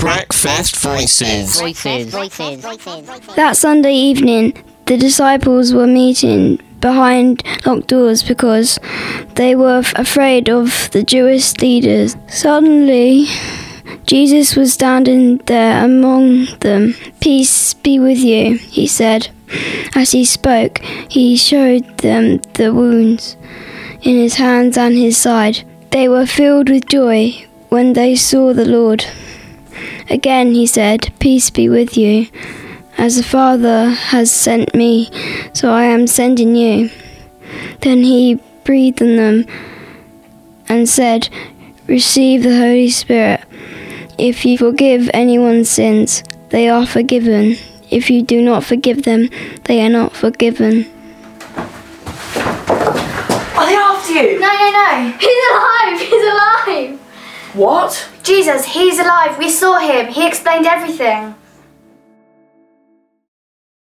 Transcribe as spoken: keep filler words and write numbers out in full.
Breakfast Voices. Voices. Voices. That Sunday evening, the disciples were meeting behind locked doors because they were f- afraid of the Jewish leaders. Suddenly, Jesus was standing there among them. "Peace be with you," he said. As he spoke, he showed them the wounds in his hands and his side. They were filled with joy when they saw the Lord. Again he said, "Peace be with you. As the Father has sent me, so I am sending you." Then he breathed on them and said, "Receive the Holy Spirit. If you forgive anyone's sins, they are forgiven. If you do not forgive them, they are not forgiven." Are they after you? No, no, no. He's alive. He's alive. What? Jesus, he's alive. We saw him. He explained everything.